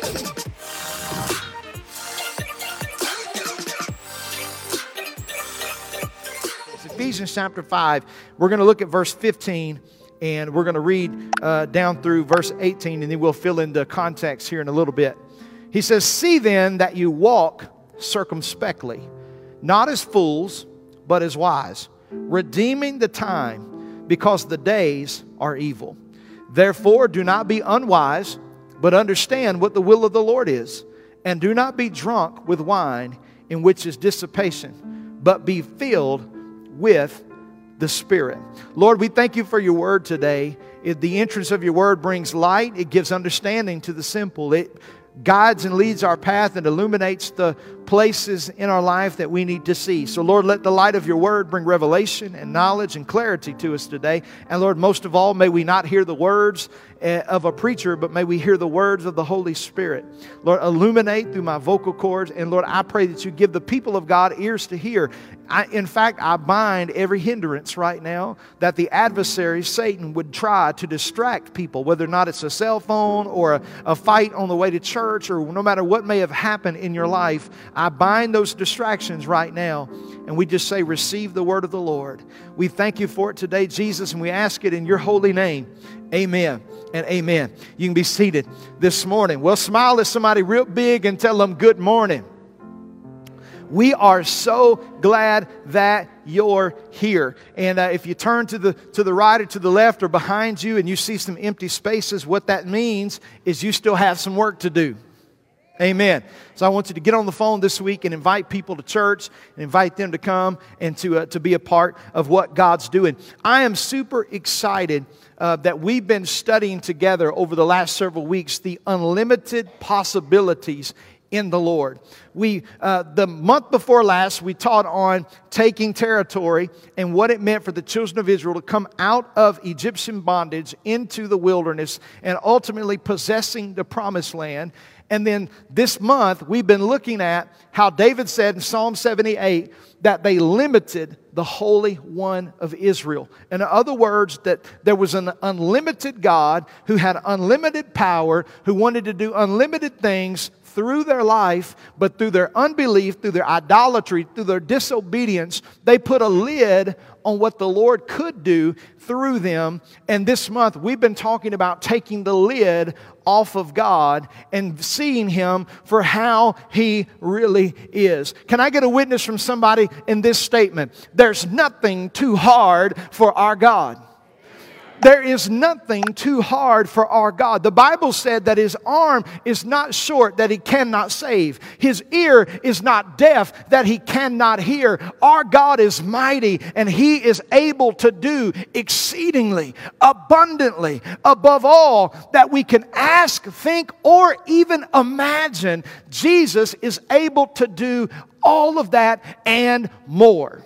Ephesians chapter 5, we're going to look at verse 15, and we're going to read down through verse 18, and then we'll fill in the context here in a little bit. He says, "See then that you walk circumspectly, not as fools, but as wise, redeeming the time, because the days are evil. Therefore do not be unwise, but understand what the will of the Lord is. And do not be drunk with wine, in which is dissipation, but be filled with the Spirit." Lord, we thank you for your word today. The entrance of your word brings light. It gives understanding to the simple. It guides and leads our path and illuminates the places in our life that we need to see. So Lord, let the light of your word bring revelation and knowledge and clarity to us today. And Lord, most of all, may we not hear the words of a preacher, but may we hear the words of the Holy Spirit. Lord, illuminate through my vocal cords. And Lord, I pray that you give the people of God ears to hear. In fact, I bind every hindrance right now that the adversary, Satan, would try to distract people, whether or not it's a cell phone or a fight on the way to church, or no matter what may have happened in your life. I bind those distractions right now, and we just say, receive the word of the Lord. We thank you for it today, Jesus, and we ask it in your holy name. Amen and amen. You can be seated this morning. Well, smile at somebody real big and tell them good morning. We are so glad that you're here. And if you turn to the right or to the left or behind you and you see some empty spaces, what that means is you still have some work to do. Amen. So I want you to get on the phone this week and invite people to church and invite them to come and to be a part of what God's doing. I am super excited that we've been studying together over the last several weeks the unlimited possibilities in the Lord. The month before last, we taught on taking territory and what it meant for the children of Israel to come out of Egyptian bondage into the wilderness and ultimately possessing the promised land. And then this month, we've been looking at how David said in Psalm 78 that they limited the Holy One of Israel. In other words, that there was an unlimited God who had unlimited power, who wanted to do unlimited things through their life, but through their unbelief, through their idolatry, through their disobedience, they put a lid on what the Lord could do through them. And this month, we've been talking about taking the lid off of God and seeing Him for how He really is. Can I get a witness from somebody in this statement? There's nothing too hard for our God. There is nothing too hard for our God. The Bible said that His arm is not short that He cannot save. His ear is not deaf that He cannot hear. Our God is mighty and He is able to do exceedingly, abundantly, above all that we can ask, think, or even imagine. Jesus is able to do all of that and more.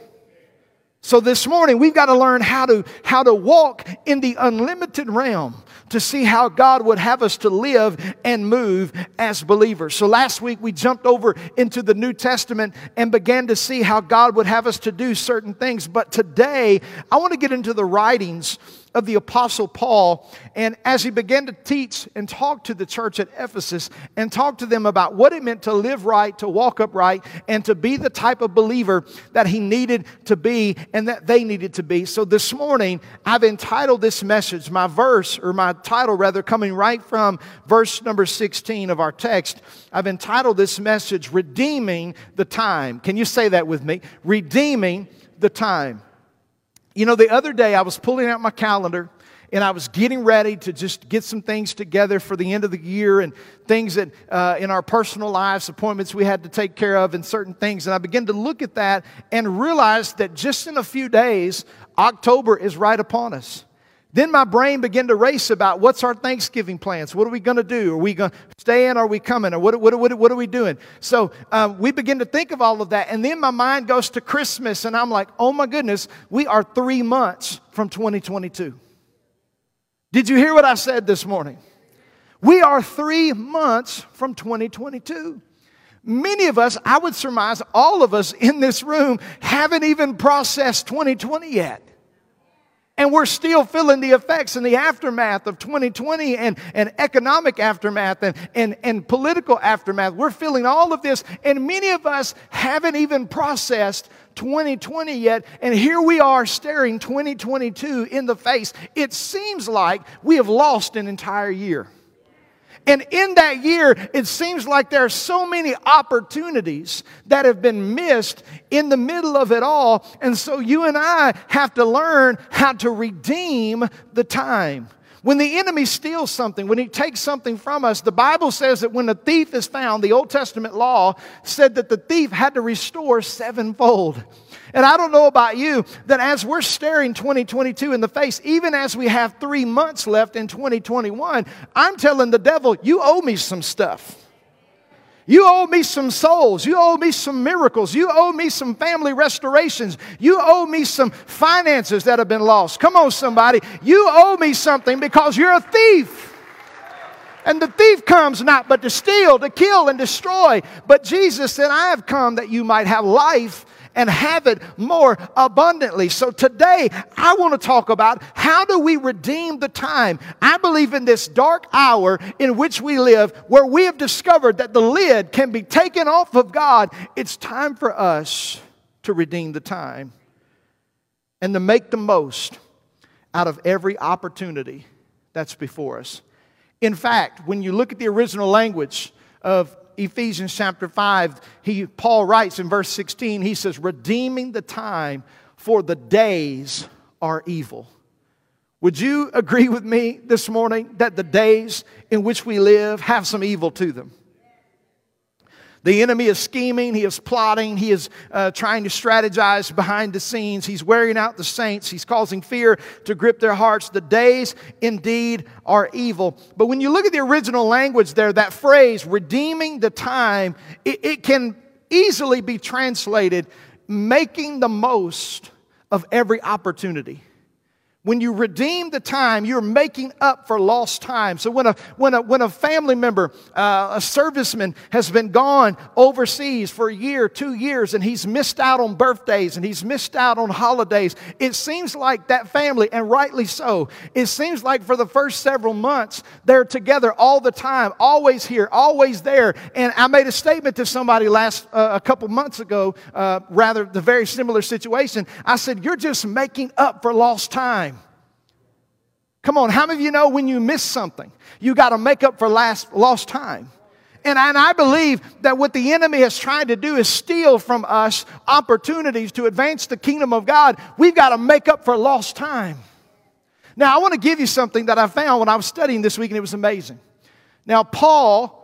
So this morning, we've got to learn how to walk in the unlimited realm to see how God would have us to live and move as believers. So last week, we jumped over into the New Testament and began to see how God would have us to do certain things. But today, I want to get into the writings of the Apostle Paul, and as he began to teach and talk to the church at Ephesus and talk to them about what it meant to live right, to walk upright, and to be the type of believer that he needed to be and that they needed to be. So this morning, I've entitled this message, my title coming right from verse number 16 of our text. I've entitled this message, Redeeming the Time. Can you say that with me? Redeeming the Time. You know, the other day I was pulling out my calendar and I was getting ready to just get some things together for the end of the year and things that in our personal lives, appointments we had to take care of and certain things. And I began to look at that and realized that just in a few days, October is right upon us. Then my brain began to race about what's our Thanksgiving plans? What are we going to do? Are we going to stay in? Or are we coming? Or what are we doing? So we begin to think of all of that. And then my mind goes to Christmas. And I'm like, oh my goodness, we are 3 months from 2022. Did you hear what I said this morning? We are 3 months from 2022. Many of us, I would surmise all of us in this room, haven't even processed 2020 yet. And we're still feeling the effects and the aftermath of 2020 and economic aftermath and political aftermath. We're feeling all of this, and many of us haven't even processed 2020 yet, and here we are staring 2022 in the face. It seems like we have lost an entire year. And in that year, it seems like there are so many opportunities that have been missed in the middle of it all. And so you and I have to learn how to redeem the time. When the enemy steals something, when he takes something from us, the Bible says that when a thief is found, the Old Testament law said that the thief had to restore sevenfold. And I don't know about you, that as we're staring 2022 in the face, even as we have 3 months left in 2021, I'm telling the devil, you owe me some stuff. You owe me some souls. You owe me some miracles. You owe me some family restorations. You owe me some finances that have been lost. Come on, somebody. You owe me something because you're a thief. And the thief comes not but to steal, to kill, and destroy. But Jesus said, I have come that you might have life and have it more abundantly. So today, I want to talk about how do we redeem the time. I believe in this dark hour in which we live, where we have discovered that the lid can be taken off of God. It's time for us to redeem the time and to make the most out of every opportunity that's before us. In fact, when you look at the original language of Ephesians chapter 5, Paul writes in verse 16, he says, redeeming the time, for the days are evil. Would you agree with me this morning that the days in which we live have some evil to them? The enemy is scheming, he is plotting, he is trying to strategize behind the scenes. He's wearing out the saints. He's causing fear to grip their hearts. The days indeed are evil. But when you look at the original language there, that phrase, redeeming the time, it can easily be translated, making the most of every opportunity. When you redeem the time, you're making up for lost time. So when a family member, a serviceman, has been gone overseas for a year, 2 years, and he's missed out on birthdays and he's missed out on holidays, it seems like that family, and rightly so, it seems like for the first several months, they're together all the time, always here, always there. And I made a statement to somebody a couple months ago, rather the very similar situation. I said, you're just making up for lost time. Come on, how many of you know when you miss something, you got to make up for lost time? And I believe that what the enemy has tried to do is steal from us opportunities to advance the kingdom of God. We've got to make up for lost time. Now, I want to give you something that I found when I was studying this week, and it was amazing. Now, Paul,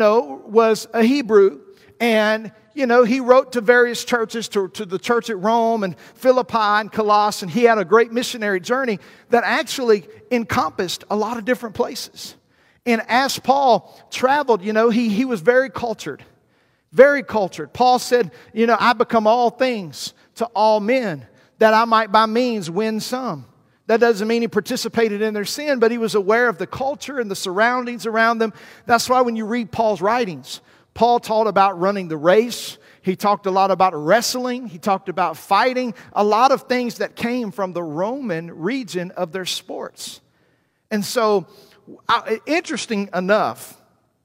was a Hebrew, and he wrote to various churches, to the church at Rome and Philippi and Colossae, and he had a great missionary journey that actually encompassed a lot of different places. And as Paul traveled, he was very cultured, very cultured. Paul said, I become all things to all men, that I might by means win some. That doesn't mean he participated in their sin, but he was aware of the culture and the surroundings around them. That's why when you read Paul's writings, Paul taught about running the race. He talked a lot about wrestling. He talked about fighting. A lot of things that came from the Roman region of their sports. And so, interesting enough,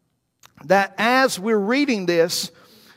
that as we're reading this,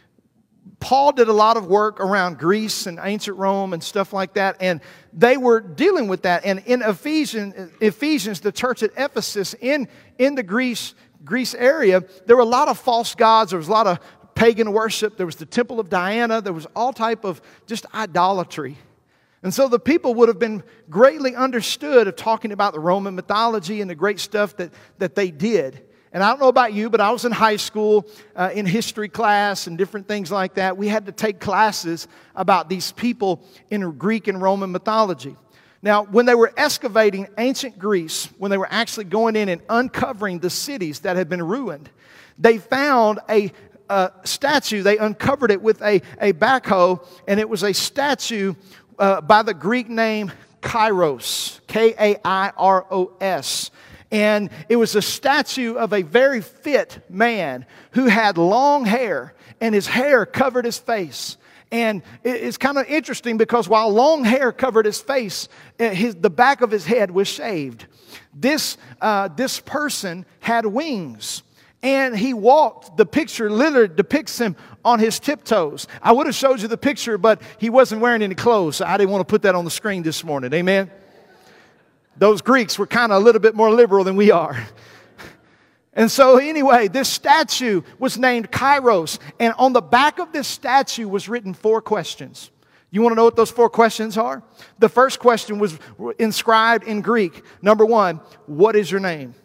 Paul did a lot of work around Greece and ancient Rome and stuff like that. And they were dealing with that. And in Ephesians, the church at Ephesus, in the Greece area, there were a lot of false gods. There was a lot of pagan worship. There was the temple of Diana. There was all type of just idolatry. And so the people would have been greatly understood of talking about the Roman mythology and the great stuff that they did. And I don't know about you, but I was in high school, in history class and different things like that. We had to take classes about these people in Greek and Roman mythology. Now, when they were excavating ancient Greece, when they were actually going in and uncovering the cities that had been ruined, they found a statue. They uncovered it with a backhoe, and it was a statue by the Greek name Kairos, Kairos. And it was a statue of a very fit man who had long hair, and his hair covered his face. And it's kind of interesting because while long hair covered his face, the back of his head was shaved. This person had wings. And he walked. The picture literally depicts him on his tiptoes. I would have showed you the picture, but he wasn't wearing any clothes, so I didn't want to put that on the screen this morning. Amen? Those Greeks were kind of a little bit more liberal than we are. And so anyway, this statue was named Kairos. And on the back of this statue was written 4 questions. You want to know what those 4 questions are? The first question was inscribed in Greek. Number 1, what is your name?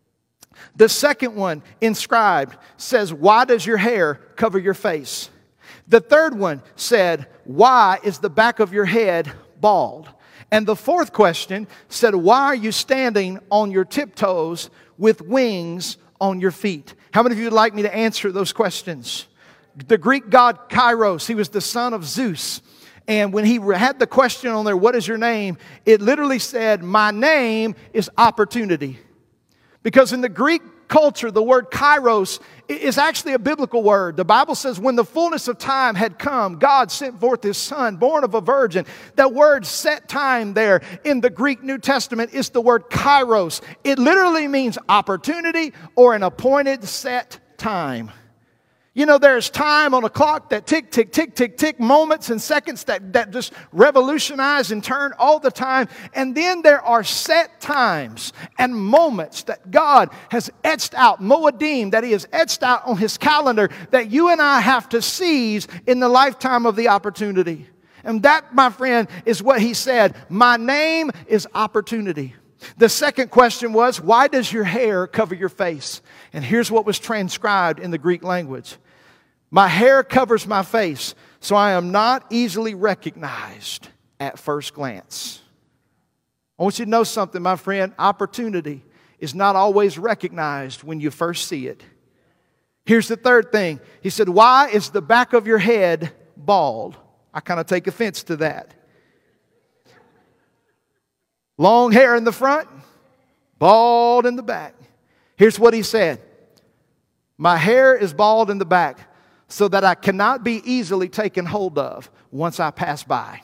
The second one, inscribed, says, why does your hair cover your face? The third one said, why is the back of your head bald? And the fourth question said, why are you standing on your tiptoes with wings on your feet? How many of you would like me to answer those questions? The Greek god Kairos, he was the son of Zeus. And when he had the question on there, what is your name? It literally said, my name is opportunity. Because in the Greek culture, the word kairos is actually a biblical word. The Bible says when the fullness of time had come, God sent forth His Son, born of a virgin. That word set time there in the Greek New Testament is the word kairos. It literally means opportunity or an appointed set time. You know, there's time on a clock that tick, tick, tick, tick, tick, moments and seconds that just revolutionize and turn all the time. And then there are set times and moments that God has etched out, Moedim, that He has etched out on His calendar that you and I have to seize in the lifetime of the opportunity. And that, my friend, is what He said. My name is opportunity. The second question was, why does your hair cover your face? And here's what was transcribed in the Greek language. My hair covers my face, so I am not easily recognized at first glance. I want you to know something, my friend. Opportunity is not always recognized when you first see it. Here's the third thing. He said, why is the back of your head bald? I kind of take offense to that. Long hair in the front, bald in the back. Here's what he said. My hair is bald in the back so that I cannot be easily taken hold of once I pass by.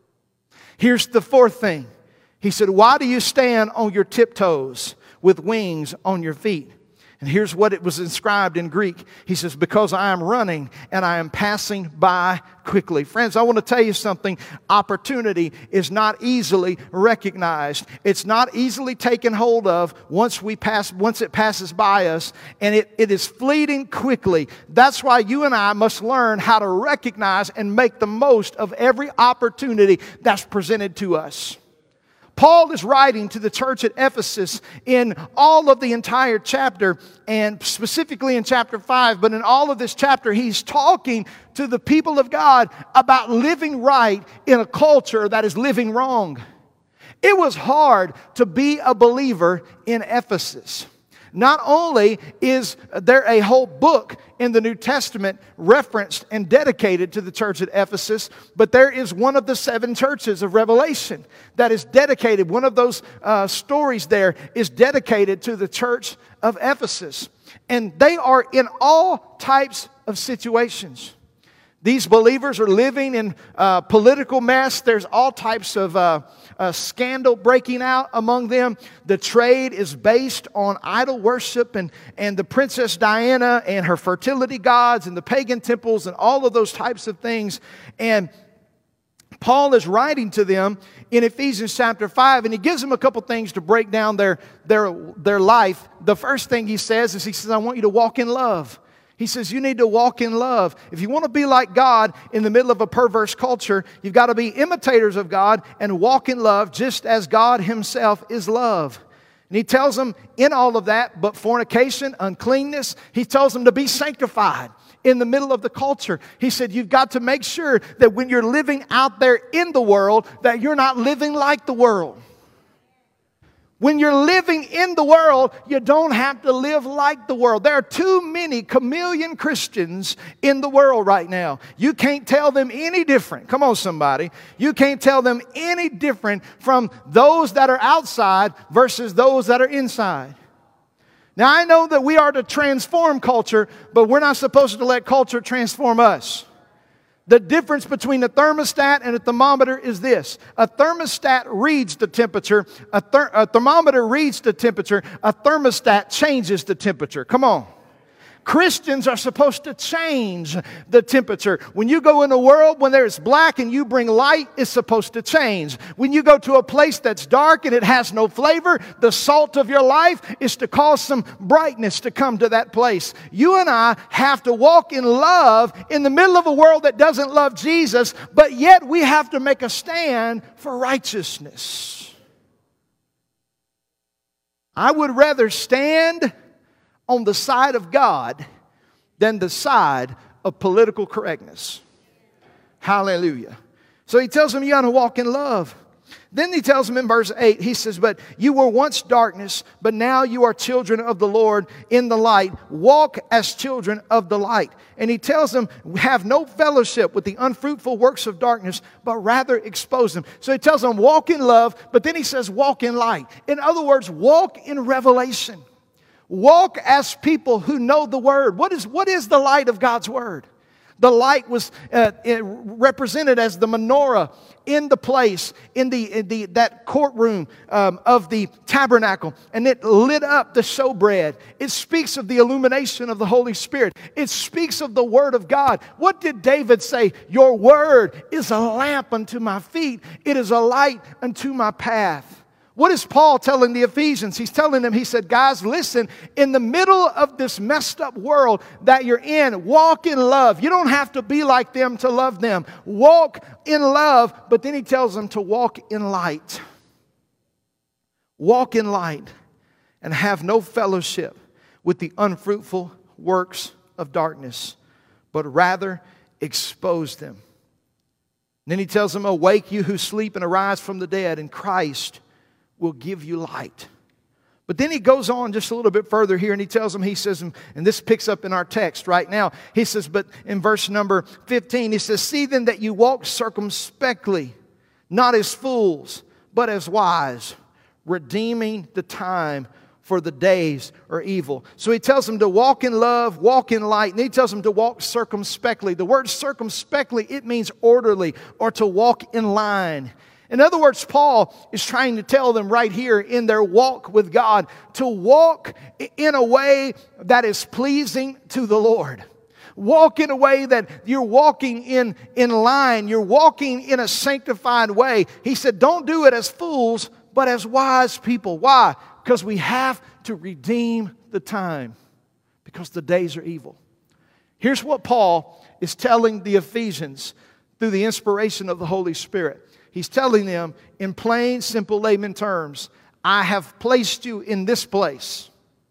Here's the fourth thing. He said, why do you stand on your tiptoes with wings on your feet? And here's what it was inscribed in Greek. He says, because I am running and I am passing by quickly. Friends, I want to tell you something. Opportunity is not easily recognized. It's not easily taken hold of once it passes by us. And it is fleeting quickly. That's why you and I must learn how to recognize and make the most of every opportunity that's presented to us. Paul is writing to the church at Ephesus in all of the entire chapter, and specifically in chapter 5, but in all of this chapter, he's talking to the people of God about living right in a culture that is living wrong. It was hard to be a believer in Ephesus. Not only is there a whole book in the New Testament referenced and dedicated to the church at Ephesus, but there is one of the 7 churches of Revelation that is dedicated. One of those stories there is dedicated to the church of Ephesus. And they are in all types of situations. These believers are living in political mess. There's all types of scandal breaking out among them. The trade is based on idol worship and the Princess Diana and her fertility gods and the pagan temples and all of those types of things. And Paul is writing to them in Ephesians chapter 5, and he gives them a couple things to break down their life. The first thing he says is, I want you to walk in love. He says, you need to walk in love. If you want to be like God in the middle of a perverse culture, you've got to be imitators of God and walk in love just as God Himself is love. And he tells them in all of that, but fornication, uncleanness, he tells them to be sanctified in the middle of the culture. He said, you've got to make sure that when you're living out there in the world, that you're not living like the world. When you're living in the world, you don't have to live like the world. There are too many chameleon Christians in the world right now. You can't tell them any different. Come on, somebody. You can't tell them any different from those that are outside versus those that are inside. Now, I know that we are to transform culture, but we're not supposed to let culture transform us. The difference between a thermostat and a thermometer is this. A thermostat reads the temperature. A thermometer reads the temperature. A thermostat changes the temperature. Come on. Christians are supposed to change the temperature. When you go in a world when there's black and you bring light, it's supposed to change. When you go to a place that's dark and it has no flavor, the salt of your life is to cause some brightness to come to that place. You and I have to walk in love in the middle of a world that doesn't love Jesus, but yet we have to make a stand for righteousness. I would rather stand on the side of God than the side of political correctness. Hallelujah. So he tells them you got to walk in love. Then he tells them in verse 8, he says, but you were once darkness, but now you are children of the Lord in the light. Walk as children of the light. And he tells them, have no fellowship with the unfruitful works of darkness, but rather expose them. So he tells them, walk in love, but then he says, walk in light. In other words, walk in revelation. Walk as people who know the Word. What is the light of God's Word? The light was represented as the menorah in the place, in that courtroom of the tabernacle. And it lit up the showbread. It speaks of the illumination of the Holy Spirit. It speaks of the Word of God. What did David say? Your Word is a lamp unto my feet. It is a light unto my path. What is Paul telling the Ephesians? He's telling them, he said, guys, listen, in the middle of this messed up world that you're in, walk in love. You don't have to be like them to love them. Walk in love, but then he tells them to walk in light. Walk in light and have no fellowship with the unfruitful works of darkness, but rather expose them. And then he tells them, awake you who sleep and arise from the dead, and Christ will give you light. But then he goes on just a little bit further here and he tells them, he says, and this picks up in our text right now. He says, but in verse number 15, he says, see then that you walk circumspectly, not as fools, but as wise, redeeming the time, for the days are evil. So he tells them to walk in love, walk in light, and he tells them to walk circumspectly. The word circumspectly, it means orderly or to walk in line. In other words, Paul is trying to tell them right here in their walk with God to walk in a way that is pleasing to the Lord. Walk in a way that you're walking in line. You're walking in a sanctified way. He said, don't do it as fools, but as wise people. Why? Because we have to redeem the time. Because the days are evil. Here's what Paul is telling the Ephesians through the inspiration of the Holy Spirit. He's telling them in plain, simple layman terms, I have placed you in this place.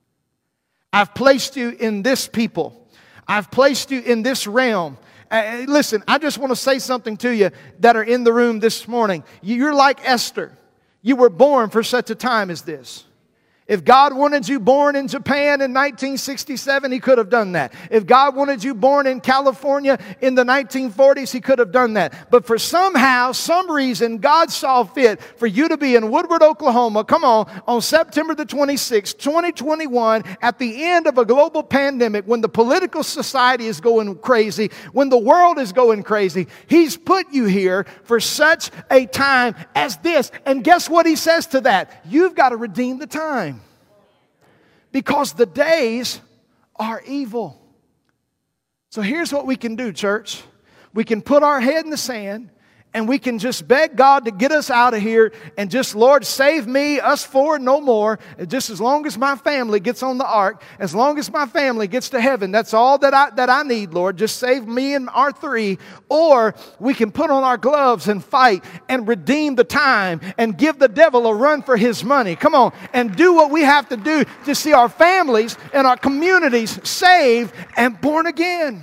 I've placed you in this people. I've placed you in this realm. Listen, I just want to say something to you that are in the room this morning. You're like Esther. You were born for such a time as this. If God wanted you born in Japan in 1967, He could have done that. If God wanted you born in California in the 1940s, He could have done that. But for some reason, God saw fit for you to be in Woodward, Oklahoma, on September the 26th, 2021, at the end of a global pandemic, when the political society is going crazy, when the world is going crazy. He's put you here for such a time as this. And guess what He says to that? You've got to redeem the time. Because the days are evil. So here's what we can do, church. We can put our head in the sand and we can just beg God to get us out of here and just, Lord, save me, us four, no more. Just as long as my family gets on the ark, as long as my family gets to heaven, that's all that I need, Lord. Just save me and our three. Or we can put on our gloves and fight and redeem the time and give the devil a run for his money. Come on, and do what we have to do to see our families and our communities saved and born again.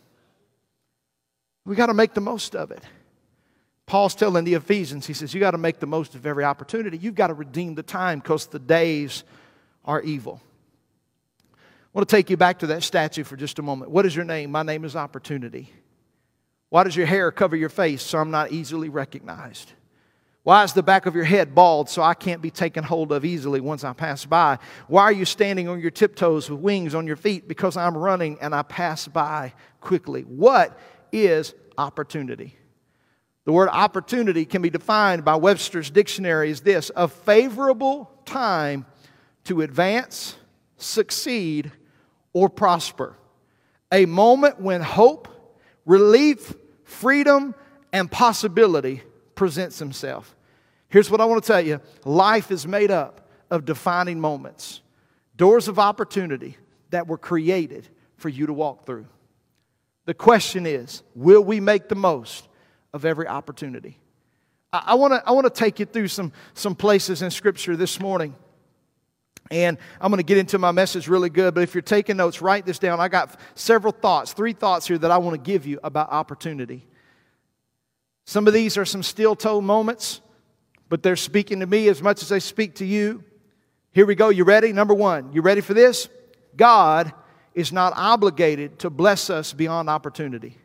We got to make the most of it. Paul's telling the Ephesians, he says, you got to make the most of every opportunity. You've got to redeem the time because the days are evil. I want to take you back to that statue for just a moment. What is your name? My name is Opportunity. Why does your hair cover your face so I'm not easily recognized? Why is the back of your head bald so I can't be taken hold of easily once I pass by? Why are you standing on your tiptoes with wings on your feet? Because I'm running and I pass by quickly. What is opportunity. The word opportunity can be defined by Webster's dictionary as this: a favorable time to advance, succeed, or prosper. A moment when hope, relief, freedom, and possibility presents himself. Here's what I want to tell you. Life is made up of defining moments. Doors of opportunity that were created for you to walk through. The question is, will we make the most of every opportunity? I want to take you through some places in Scripture this morning. And I'm going to get into my message really good, but if you're taking notes, write this down. I got several thoughts, 3 thoughts here that I want to give you about opportunity. Some of these are some steel-toe moments, but they're speaking to me as much as they speak to you. Here we go. You ready? Number 1. You ready for this? God is not obligated to bless us beyond opportunity.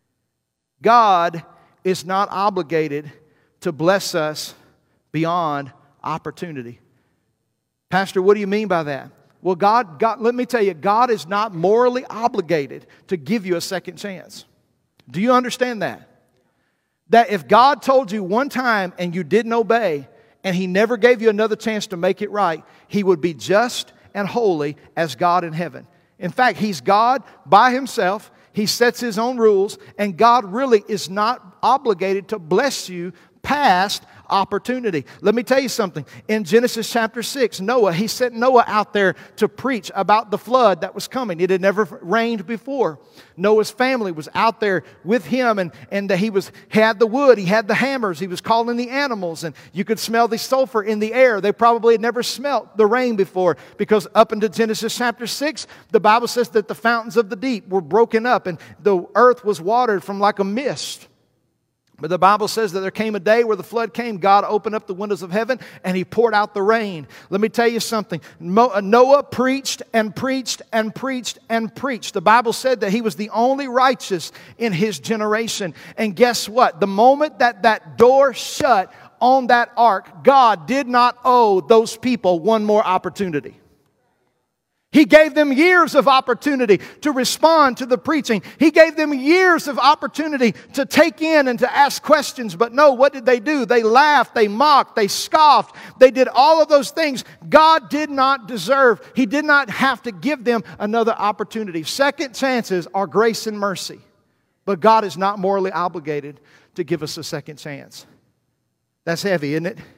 God is not obligated to bless us beyond opportunity. Pastor, what do you mean by that? Well, God, let me tell you, God is not morally obligated to give you a second chance. Do you understand that? That if God told you one time and you didn't obey, and He never gave you another chance to make it right, He would be just and holy as God in heaven. In fact, He's God by Himself. He sets His own rules, and God really is not obligated to bless you past opportunity. Let me tell you something. In Genesis chapter 6, Noah, He sent Noah out there to preach about the flood that was coming. It had never rained before. Noah's family was out there with him, and he had the wood, he had the hammers, he was calling the animals, and you could smell the sulfur in the air. They probably had never smelt the rain before, because up into Genesis chapter 6, the Bible says that the fountains of the deep were broken up, and the earth was watered from like a mist. But the Bible says that there came a day where the flood came. God opened up the windows of heaven and He poured out the rain. Let me tell you something. Noah preached and preached and preached and preached. The Bible said that he was the only righteous in his generation. And guess what? The moment that door shut on that ark, God did not owe those people one more opportunity. He gave them years of opportunity to respond to the preaching. He gave them years of opportunity to take in and to ask questions. But no, what did they do? They laughed, they mocked, they scoffed. They did all of those things God did not deserve. He did not have to give them another opportunity. Second chances are grace and mercy. But God is not morally obligated to give us a second chance. That's heavy, isn't it?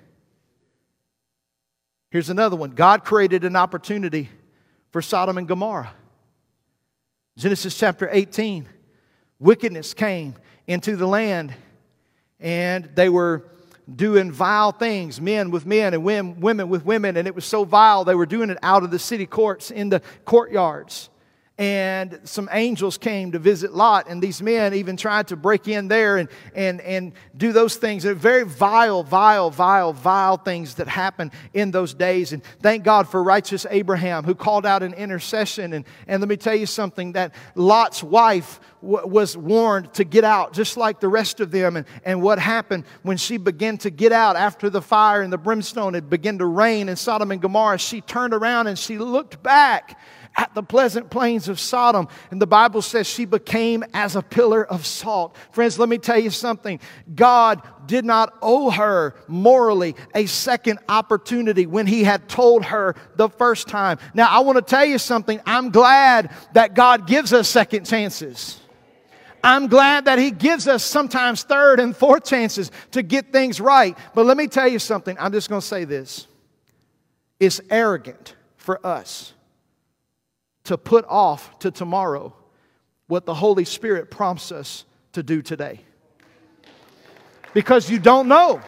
Here's another one. God created an opportunity for Sodom and Gomorrah. Genesis chapter 18. Wickedness came into the land, and they were doing vile things, men with men and women with women, and it was so vile they were doing it out of the city courts, in the courtyards. And some angels came to visit Lot, and these men even tried to break in there and do those things. They're very vile things that happened in those days. And thank God for righteous Abraham, who called out an intercession. And let me tell you something, that Lot's wife was warned to get out, just like the rest of them. And what happened when she began to get out after the fire and the brimstone had begun to rain in Sodom and Gomorrah? She turned around and she looked back at the pleasant plains of Sodom. And the Bible says she became as a pillar of salt. Friends, let me tell you something. God did not owe her morally a second opportunity when He had told her the first time. Now, I want to tell you something. I'm glad that God gives us second chances. I'm glad that He gives us sometimes third and fourth chances to get things right. But let me tell you something. I'm just going to say this. It's arrogant for us to put off to tomorrow what the Holy Spirit prompts us to do today. Because you don't know.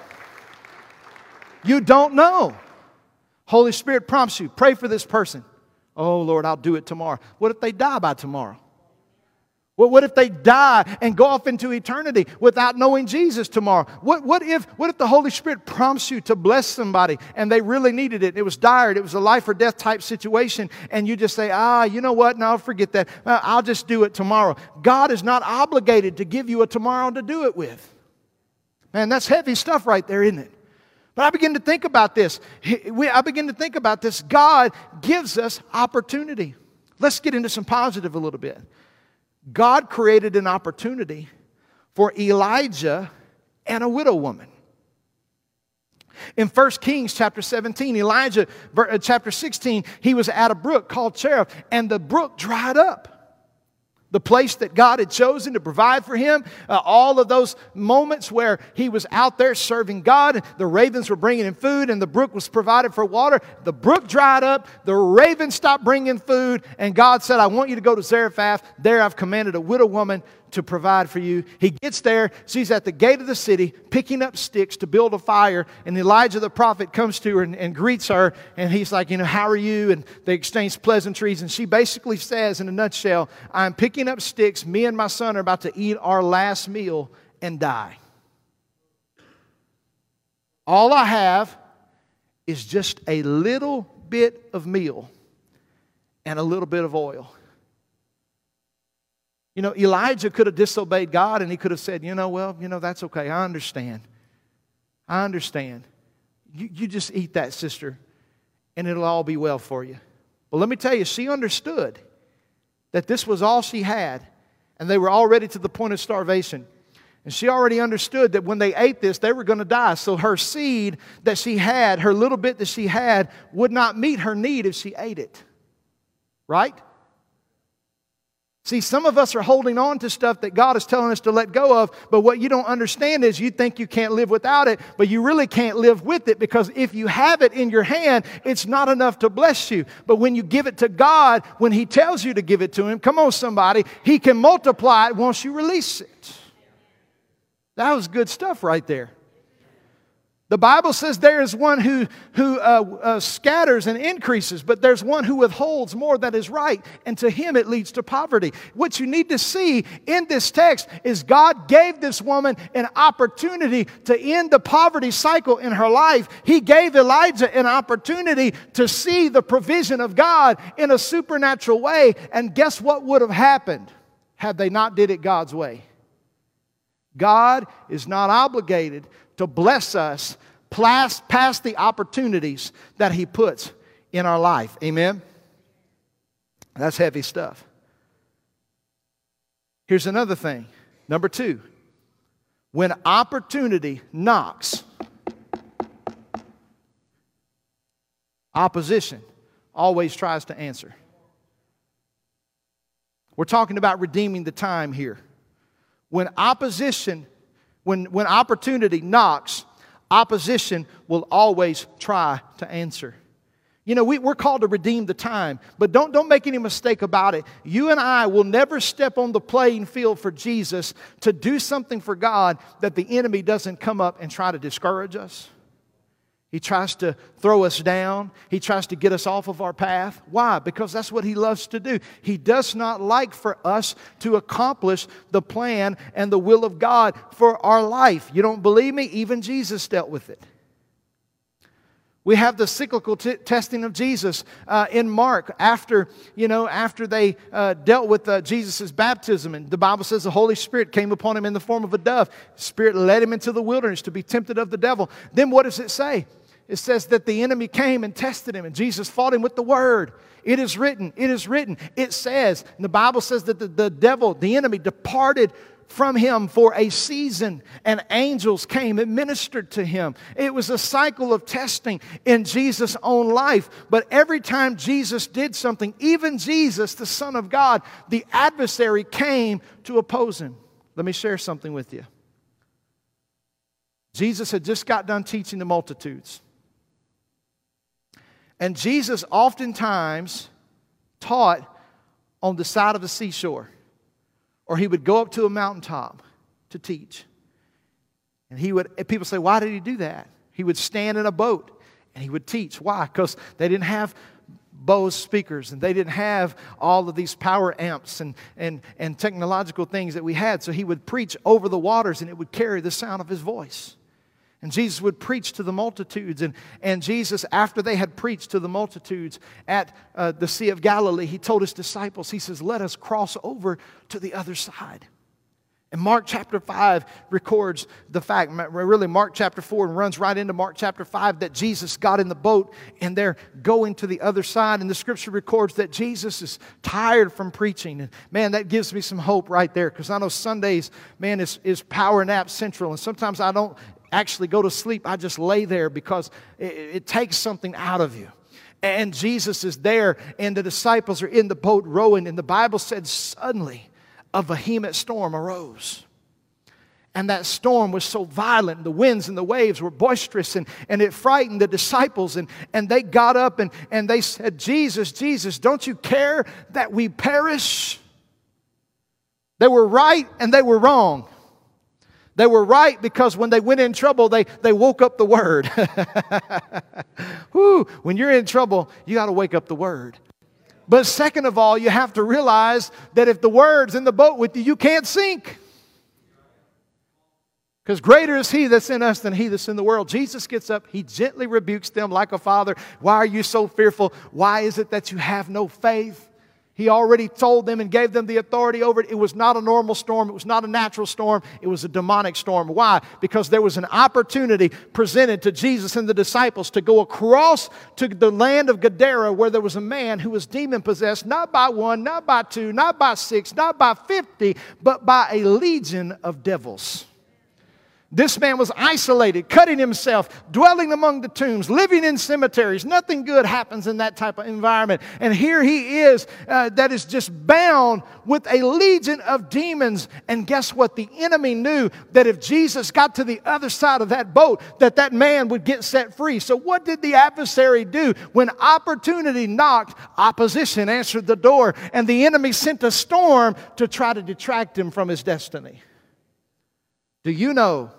You don't know. Holy Spirit prompts you, pray for this person. Oh, Lord, I'll do it tomorrow. What if they die by tomorrow? Well, what if they die and go off into eternity without knowing Jesus tomorrow? What if the Holy Spirit prompts you to bless somebody and they really needed it? It was dire. It was a life or death type situation. And you just say, you know what? No, forget that. I'll just do it tomorrow. God is not obligated to give you a tomorrow to do it with. Man, that's heavy stuff right there, isn't it? But I begin to think about this. God gives us opportunity. Let's get into some positive a little bit. God created an opportunity for Elijah and a widow woman. In 1 Kings chapter 17, Elijah, chapter 16, he was at a brook called Cherith, and the brook dried up. The place that God had chosen to provide for him, all of those moments where he was out there serving God, the ravens were bringing him food, and the brook was provided for water. The brook dried up, the ravens stopped bringing food, and God said, I want you to go to Zarephath. There I've commanded a widow woman to provide for you. He gets there. She's at the gate of the city picking up sticks to build a fire. And Elijah the prophet comes to her and greets her. And he's like, how are you? And they exchange pleasantries. And she basically says in a nutshell, I'm picking up sticks. Me and my son are about to eat our last meal and die. All I have is just a little bit of meal and a little bit of oil. Elijah could have disobeyed God and he could have said, that's okay. I understand. You just eat that, sister, and it'll all be well for you. But let me tell you, she understood that this was all she had, and they were already to the point of starvation. And she already understood that when they ate this, they were going to die. So her seed that she had, her little bit that she had, would not meet her need if she ate it. Right? See, some of us are holding on to stuff that God is telling us to let go of, but what you don't understand is you think you can't live without it, but you really can't live with it, because if you have it in your hand, it's not enough to bless you. But when you give it to God, when He tells you to give it to Him, come on somebody, He can multiply it once you release it. That was good stuff right there. The Bible says there is one who scatters and increases, but there's one who withholds more that is right, and to him it leads to poverty. What you need to see in this text is God gave this woman an opportunity to end the poverty cycle in her life. He gave Elijah an opportunity to see the provision of God in a supernatural way, and guess what would have happened had they not did it God's way? God is not obligated to bless us past the opportunities that He puts in our life. Amen? That's heavy stuff. Here's another thing. Number 2. When opportunity knocks, opposition always tries to answer. We're talking about redeeming the time here. When opportunity knocks, opposition will always try to answer. We're called to redeem the time, but don't make any mistake about it. You and I will never step on the playing field for Jesus to do something for God that the enemy doesn't come up and try to discourage us. He tries to throw us down. He tries to get us off of our path. Why? Because that's what he loves to do. He does not like for us to accomplish the plan and the will of God for our life. You don't believe me? Even Jesus dealt with it. We have the cyclical testing of Jesus in Mark after they dealt with Jesus' baptism. And the Bible says the Holy Spirit came upon him in the form of a dove. The Spirit led him into the wilderness to be tempted of the devil. Then what does it say? It says that the enemy came and tested him, and Jesus fought him with the word. It is written, it is written. It says, and the Bible says that the enemy departed from him for a season, and angels came and ministered to him. It was a cycle of testing in Jesus' own life. But every time Jesus did something, even Jesus, the Son of God, the adversary came to oppose him. Let me share something with you. Jesus had just got done teaching the multitudes. And Jesus oftentimes taught on the side of the seashore. Or he would go up to a mountaintop to teach. And people say, why did he do that? He would stand in a boat and he would teach. Why? Because they didn't have Bose speakers and they didn't have all of these power amps and technological things that we had. So he would preach over the waters and it would carry the sound of his voice. And Jesus would preach to the multitudes. And Jesus, after they had preached to the multitudes at the Sea of Galilee, he told his disciples, he says, let us cross over to the other side. And Mark chapter 5 records the fact, really Mark chapter 4 and runs right into Mark chapter 5, that Jesus got in the boat and they're going to the other side. And the scripture records that Jesus is tired from preaching. And man, that gives me some hope right there, because I know Sundays, man, is power nap central. And sometimes I don't actually go to sleep. I just lay there because it takes something out of you. And Jesus is there and the disciples are in the boat rowing. And the Bible said suddenly a vehement storm arose. And that storm was so violent, the winds and the waves were boisterous, and it frightened the disciples. And they got up and they said, Jesus, Jesus, don't you care that we perish? They were right and they were wrong. They were right because when they went in trouble, they woke up the Word. Whew, when you're in trouble, you got to wake up the Word. But second of all, you have to realize that if the Word's in the boat with you, you can't sink. Because greater is He that's in us than he that's in the world. Jesus gets up, He gently rebukes them like a father. Why are you so fearful? Why is it that you have no faith? He already told them and gave them the authority over it. It was not a normal storm. It was not a natural storm. It was a demonic storm. Why? Because there was an opportunity presented to Jesus and the disciples to go across to the land of Gadara, where there was a man who was demon-possessed, not by one, not by two, not by 6, not by 50, but by a legion of devils. This man was isolated, cutting himself, dwelling among the tombs, living in cemeteries. Nothing good happens in that type of environment. And here he is, that is just bound with a legion of demons. And guess what? The enemy knew that if Jesus got to the other side of that boat, that man would get set free. So what did the adversary do? When opportunity knocked, opposition answered the door. And the enemy sent a storm to try to detract him from his destiny. Do you know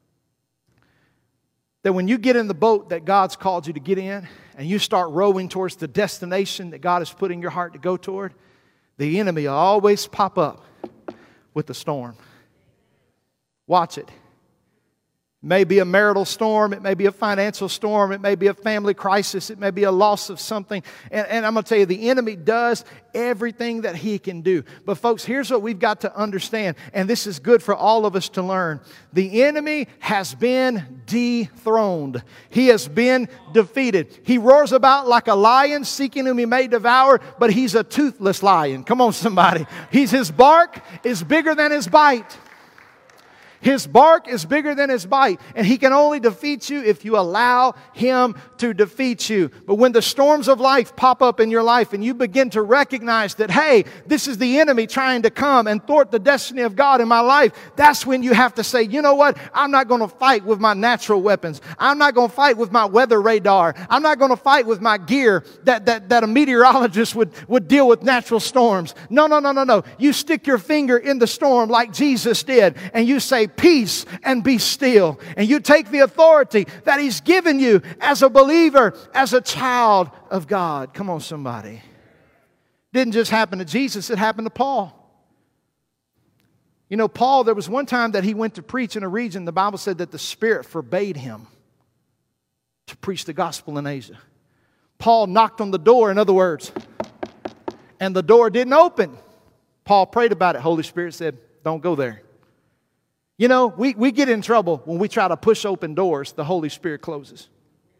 that when you get in the boat that God's called you to get in and you start rowing towards the destination that God has put in your heart to go toward, the enemy will always pop up with the storm? Watch it. It may be a marital storm. It may be a financial storm. It may be a family crisis. It may be a loss of something. And I'm going to tell you, the enemy does everything that he can do. But folks, here's what we've got to understand, and this is good for all of us to learn. The enemy has been dethroned. He has been defeated. He roars about like a lion, seeking whom he may devour, but he's a toothless lion. Come on, somebody. His bark is bigger than his bite. His bark is bigger than his bite, and he can only defeat you if you allow him to defeat you. But when the storms of life pop up in your life and you begin to recognize that, hey, this is the enemy trying to come and thwart the destiny of God in my life, that's when you have to say, you know what? I'm not going to fight with my natural weapons. I'm not going to fight with my weather radar. I'm not going to fight with my gear that a meteorologist would deal with natural storms. No. You stick your finger in the storm like Jesus did, and you say, peace and be still. And you take the authority that He's given you as a believer, as a child of God. Come on, somebody. Didn't just happen to Jesus, it happened to Paul. You know, Paul, there was one time that he went to preach in a region, the Bible said that the Spirit forbade him to preach the gospel in Asia. Paul knocked on the door, in other words, and the door didn't open. Paul prayed about it. Holy Spirit said, don't go there. You know, we get in trouble when we try to push open doors the Holy Spirit closes.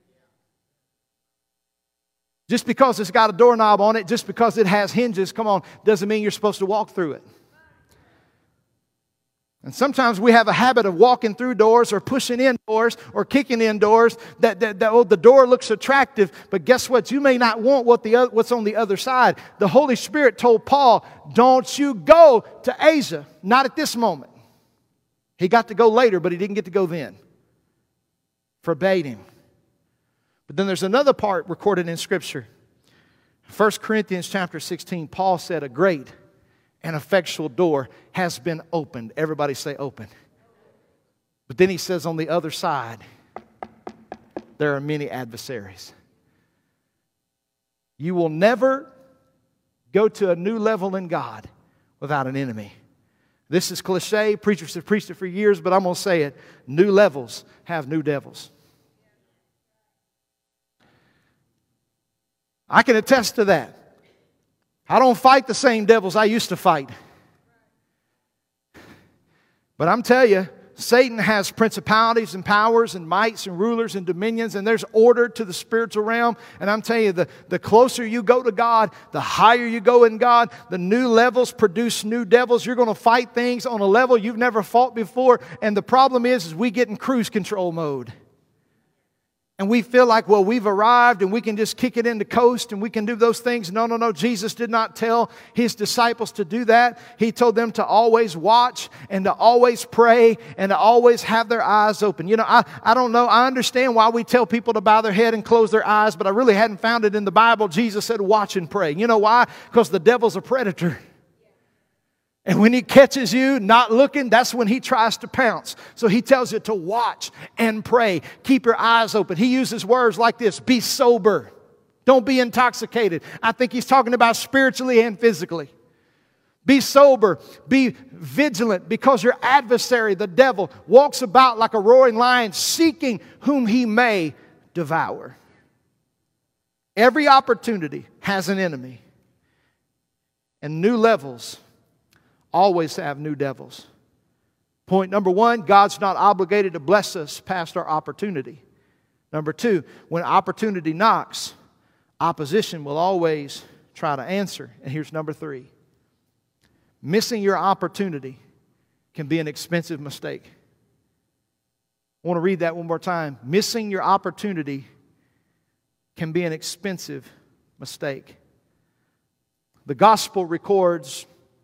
Just because it's got a doorknob on it, just because it has hinges, come on, doesn't mean you're supposed to walk through it. And sometimes we have a habit of walking through doors or pushing in doors or kicking in doors that the door looks attractive, but guess what? You may not want what's on the other side. The Holy Spirit told Paul, don't you go to Asia, not at this moment. He got to go later, but he didn't get to go then. Forbade him. But then there's another part recorded in Scripture. 1 Corinthians chapter 16, Paul said, a great and effectual door has been opened. Everybody say open. But then he says on the other side, there are many adversaries. You will never go to a new level in God without an enemy. This is cliche. Preachers have preached it for years, but I'm going to say it. New levels have new devils. I can attest to that. I don't fight the same devils I used to fight. But I'm telling you, Satan has principalities and powers and mights and rulers and dominions, and there's order to the spiritual realm. And I'm telling you, the closer you go to God, the higher you go in God, the new levels produce new devils. You're going to fight things on a level you've never fought before. And the problem is we get in cruise control mode. And we feel like, well, we've arrived and we can just kick it into coast and we can do those things. No, no, no. Jesus did not tell His disciples to do that. He told them to always watch and to always pray and to always have their eyes open. You know, I don't know. I understand why we tell people to bow their head and close their eyes, but I really hadn't found it in the Bible. Jesus said, watch and pray. You know why? Because the devil's a predator. And when he catches you not looking, that's when he tries to pounce. So he tells you to watch and pray. Keep your eyes open. He uses words like this: be sober. Don't be intoxicated. I think he's talking about spiritually and physically. Be sober. Be vigilant, because your adversary, the devil, walks about like a roaring lion, seeking whom he may devour. Every opportunity has an enemy. And new levels always have new devils. Point number one, God's not obligated to bless us past our opportunity. Number two, when opportunity knocks, opposition will always try to answer. And here's number three. Missing your opportunity can be an expensive mistake. I want to read that one more time. Missing your opportunity can be an expensive mistake. The gospel records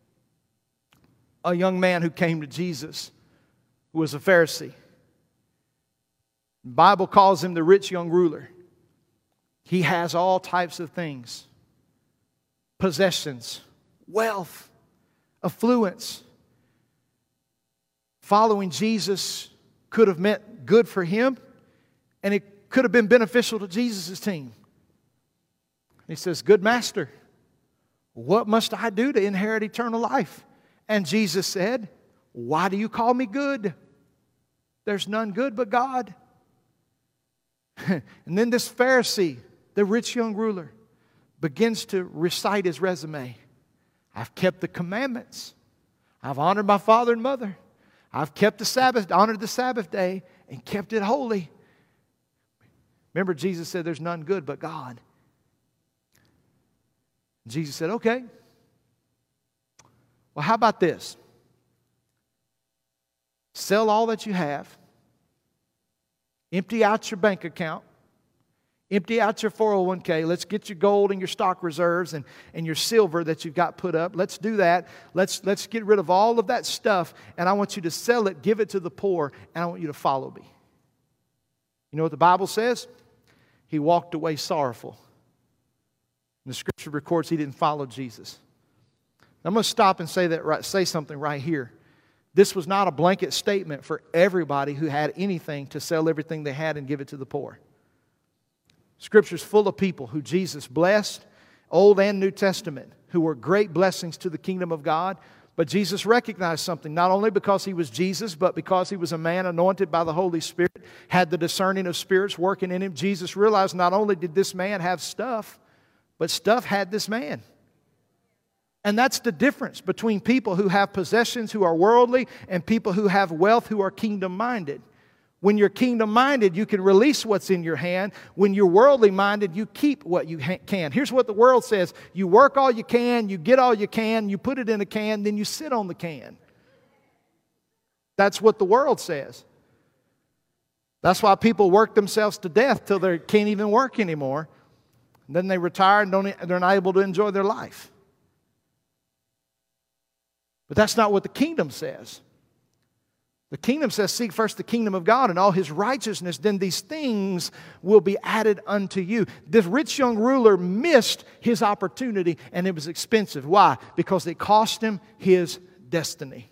a young man who came to Jesus who was a Pharisee. The Bible calls him the rich young ruler. He has all types of things: possessions, wealth, affluence. Following Jesus could have meant good for him, and it could have been beneficial to Jesus' team. He says, "Good master, what must I do to inherit eternal life?" And Jesus said, "Why do you call me good? There's none good but God." And then this Pharisee, the rich young ruler, begins to recite his resume. I've kept the commandments. I've honored my father and mother. I've kept the Sabbath, honored the Sabbath day, and kept it holy. Remember, Jesus said there's none good but God. Jesus said, okay. Well, how about this? Sell all that you have. Empty out your bank account. Empty out your 401k. Let's get your gold and your stock reserves and your silver that you've got put up. Let's do that. Let's get rid of all of that stuff. And I want you to sell it, give it to the poor, and I want you to follow me. You know what the Bible says? He walked away sorrowful. And the scripture records he didn't follow Jesus. I'm going to stop and say something right here. This was not a blanket statement for everybody who had anything to sell everything they had and give it to the poor. Scripture's full of people who Jesus blessed, Old and New Testament, who were great blessings to the kingdom of God. But Jesus recognized something, not only because He was Jesus, but because He was a man anointed by the Holy Spirit, had the discerning of spirits working in Him. Jesus realized not only did this man have stuff, but stuff had this man. And that's the difference between people who have possessions, who are worldly, and people who have wealth, who are kingdom-minded. When you're kingdom-minded, you can release what's in your hand. When you're worldly-minded, you keep what you can. Here's what the world says. You work all you can, you get all you can, you put it in a can, then you sit on the can. That's what the world says. That's why people work themselves to death till they can't even work anymore. And then they retire and they're not able to enjoy their life. But that's not what the kingdom says. The kingdom says, seek first the kingdom of God and all His righteousness, then these things will be added unto you. This rich young ruler missed his opportunity, and it was expensive. Why? Because it cost him his destiny.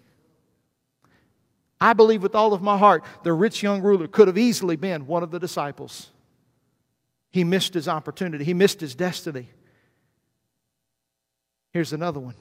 I believe with all of my heart, the rich young ruler could have easily been one of the disciples. He missed his opportunity. He missed his destiny. Here's another one.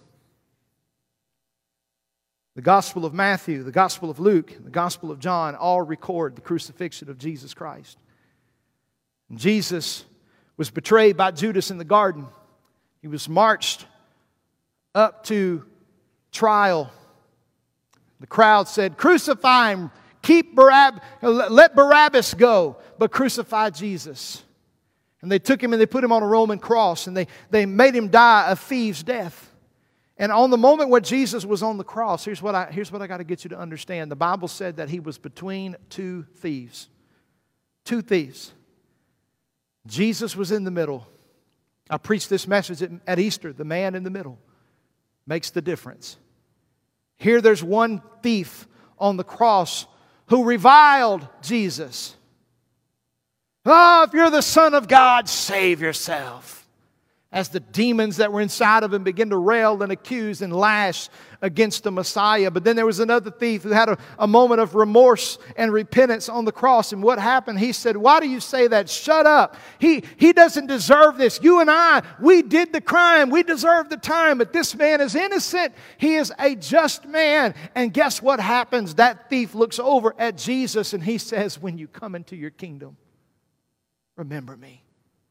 The Gospel of Matthew, the Gospel of Luke, the Gospel of John all record the crucifixion of Jesus Christ. And Jesus was betrayed by Judas in the garden. He was marched up to trial. The crowd said, "Crucify him. Let Barabbas go, but crucify Jesus." And they took him and they put him on a Roman cross, and they made him die a thief's death. And on the moment when Jesus was on the cross, here's what I got to get you to understand. The Bible said that he was between two thieves. Two thieves. Jesus was in the middle. I preached this message at Easter. The man in the middle makes the difference. Here there's one thief on the cross who reviled Jesus. "Oh, if you're the Son of God, save yourself." As the demons that were inside of him began to rail and accuse and lash against the Messiah. But then there was another thief who had a moment of remorse and repentance on the cross. And what happened? He said, "Why do you say that? Shut up. He doesn't deserve this. You and I, we did the crime. We deserve the time. But this man is innocent. He is a just man." And guess what happens? That thief looks over at Jesus and he says, "When you come into your kingdom, remember me."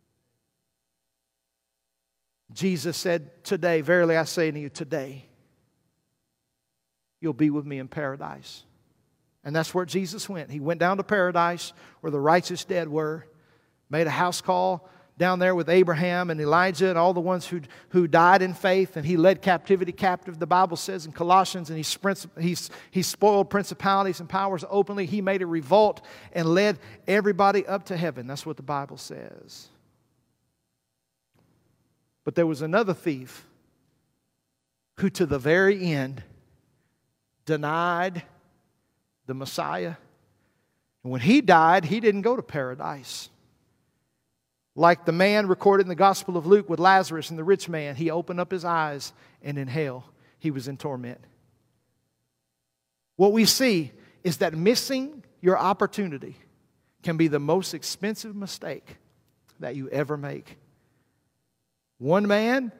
Jesus said, "Today, verily I say to you, today, you'll be with me in paradise." And that's where Jesus went. He went down to paradise where the righteous dead were, made a house call down there with Abraham and Elijah and all the ones who died in faith, and he led captivity captive, the Bible says in Colossians, and he spoiled principalities and powers openly. He made a revolt and led everybody up to heaven. That's what the Bible says. But there was another thief who to the very end denied the Messiah. And when he died, he didn't go to paradise. Like the man recorded in the Gospel of Luke with Lazarus and the rich man, he opened up his eyes and in hell he was in torment. What we see is that missing your opportunity can be the most expensive mistake that you ever make. One man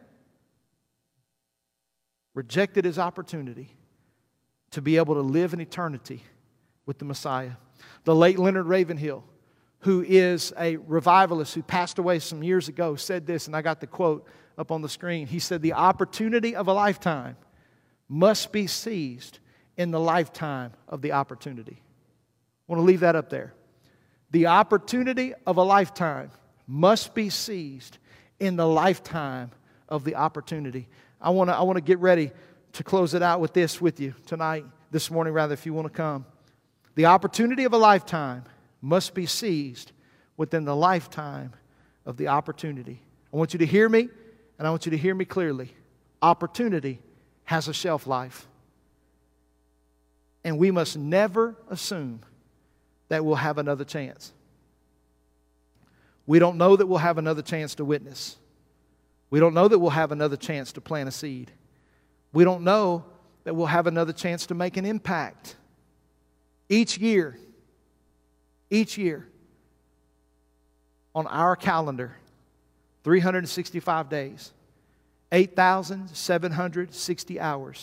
rejected his opportunity to be able to live in eternity with the Messiah. The late Leonard Ravenhill, who is a revivalist who passed away some years ago, said this, and I got the quote up on the screen. He said, "The opportunity of a lifetime must be seized in the lifetime of the opportunity." I want to leave that up there. The opportunity of a lifetime must be seized in the lifetime of the opportunity. I want to get ready to close it out with this with you tonight, this morning rather, if you want to come. The opportunity of a lifetime must be seized within the lifetime of the opportunity. I want you to hear me, and I want you to hear me clearly. Opportunity has a shelf life. And we must never assume that we'll have another chance. We don't know that we'll have another chance to witness. We don't know that we'll have another chance to plant a seed. We don't know that we'll have another chance to make an impact. Each year, on our calendar, 365 days, 8,760 hours,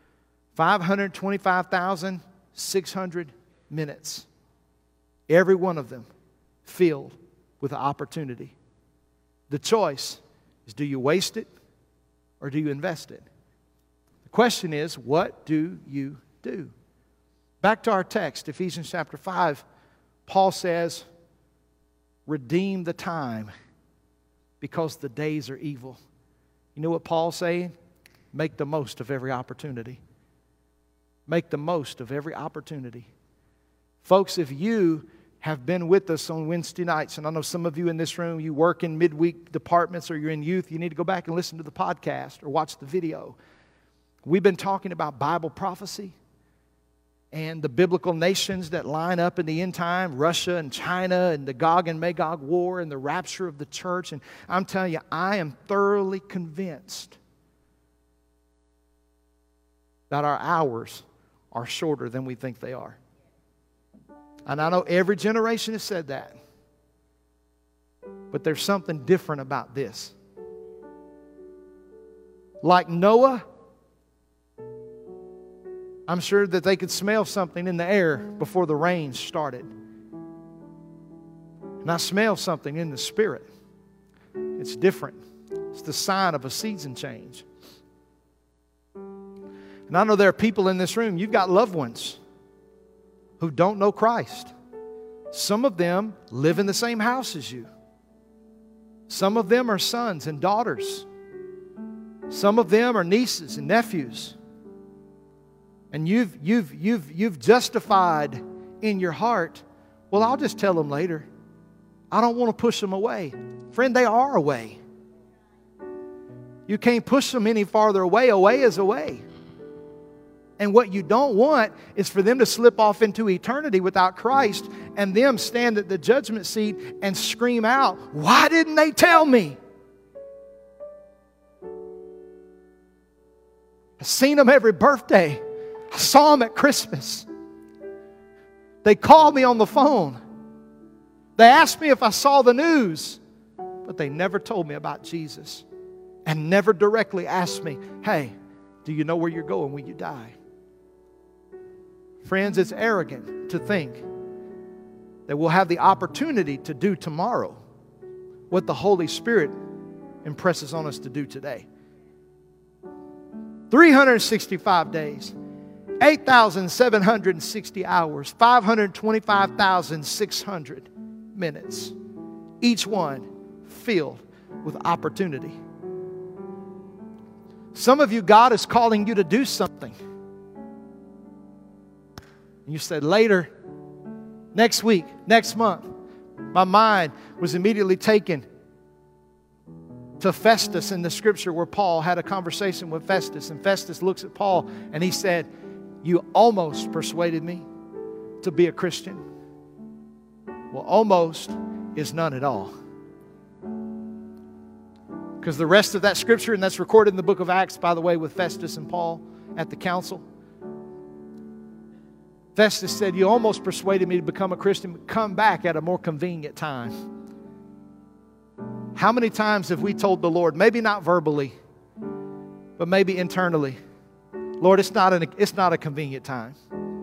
525,600 minutes, every one of them filled with an opportunity. The choice is, do you waste it or do you invest it? The question is, what do you do? Back to our text, Ephesians chapter 5, Paul says, redeem the time because the days are evil. You know what Paul's saying? Make the most of every opportunity. Make the most of every opportunity. Folks, if you have been with us on Wednesday nights, and I know some of you in this room, you work in midweek departments or you're in youth, you need to go back and listen to the podcast or watch the video. We've been talking about Bible prophecy and the biblical nations that line up in the end time, Russia and China and the Gog and Magog war and the rapture of the church. And I'm telling you, I am thoroughly convinced that our hours are shorter than we think they are. And I know every generation has said that. But there's something different about this. Like Noah, I'm sure that they could smell something in the air before the rain started. And I smell something in the spirit. It's different. It's the sign of a season change. And And I know there are people in this room, you've got loved ones who don't know Christ. Some of them live in the same house as you. Some of them are sons and daughters. Some of them are nieces and nephews. And you've justified in your heart, well, I'll just tell them later. I don't want to push them away. Friend, they are away. You can't push them any farther away. Away is away. And what you don't want is for them to slip off into eternity without Christ and them stand at the judgment seat and scream out, why didn't they tell me? I've seen them every birthday. I saw them at Christmas. They called me on the phone. They asked me if I saw the news, but they never told me about Jesus and never directly asked me, hey, do you know where you're going when you die? Friends, it's arrogant to think that we'll have the opportunity to do tomorrow what the Holy Spirit impresses on us to do today. 365 days, 8,760 hours, 525,600 minutes, each one filled with opportunity. Some of you, God is calling you to do something. You said, later, next week, next month. My mind was immediately taken to Festus in the scripture where Paul had a conversation with Festus. And Festus looks at Paul and he said, you almost persuaded me to be a Christian. Well, almost is none at all. Because the rest of that scripture, and that's recorded in the book of Acts, by the way, with Festus and Paul at the council. Festus said, you almost persuaded me to become a Christian, but come back at a more convenient time. How many times have we told the Lord, maybe not verbally, but maybe internally, Lord, it's not a convenient time.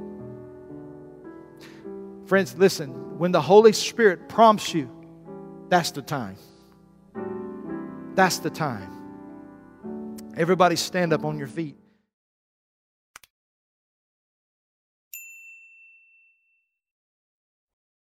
Friends, listen, when the Holy Spirit prompts you, that's the time. That's the time. Everybody stand up on your feet.